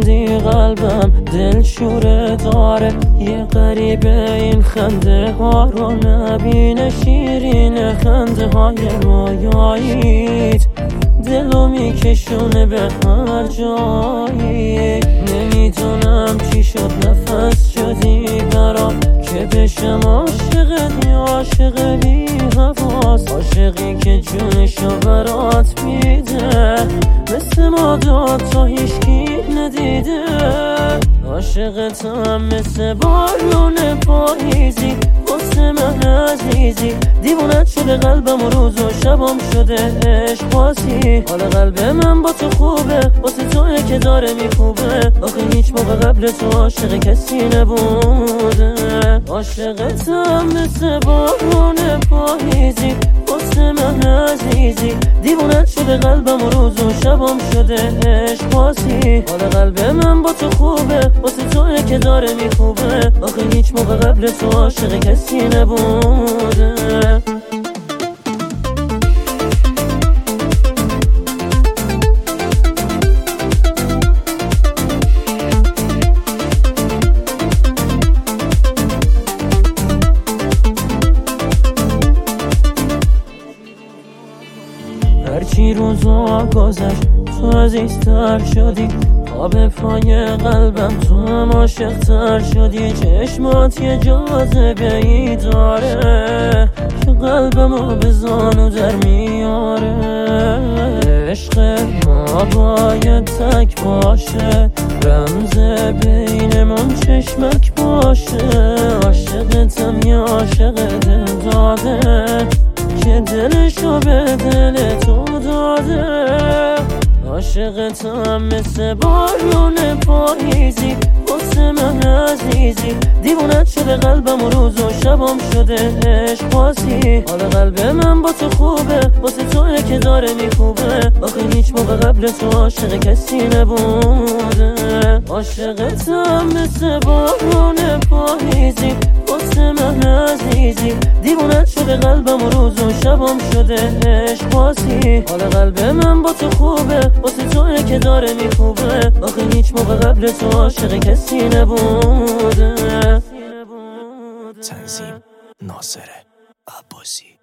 میخندی قلبم دل شوره داره، یه غریبه این خنده ها رو نبینه، شیرین خنده های رویاییت دلو میکشونه به هر جایی. نمیدونم چی شد نفس شدی برام که بشم عاشقت یا عاشق بی حواس، عاشقی که جونشو برات میده مثل ما دوتا هیچکی ندیده. عاشقتم مثل بارون پاییزی واسه من عزیزی، دیوونت شده قلبم و روز و شبم شده عشق بازی. حال قلب من با تو خوبه واسه توئه که داره میخوبه، آخه هیچ موقع قبل تو عاشق کسی نبوده. عاشقتم مثل بارون پاییزی واسه من عزیزی، دیوونت شده قلبم و روز و شبم شده عشق بازی. حال قلب من با تو خوبه واسه توئه که داره میخوبه، آخه هیچ موقع قبل تو عاشق کسی نبوده. هرچی روزا گذشت تو عزیزتر شدی، آب پای قلبم تو هم عاشق‌تر شدی. چشمات یه جاذبه ای داره که قلبمو به زانو در میاره. عشق ما باید تک باشه، رمز بینمون چشمک باشه. عاشقتم یا عاشق دل داده که دلشو به دل تو داده. عاشقتم مثل بارون پاییزی واسه من عزیزی، دیوونت شده قلبم و روز و شبم شده عشق بازی. حال قلب من با تو خوبه واسه توئه که داره میخوبه، آخه هیچ موقع قبل تو عاشق کسی نبوده. عاشقتم مثل بارون پاییزی واسه من عزیزی، دیوونت شده قلبم و روز و شبم شده عشق بازی. حال قلب من با تو خوبه واسه توئه که داره میخوبه، آخه هیچ موقع قبل تو عاشق کسی نبوده. تنظیم ناصر عباسی.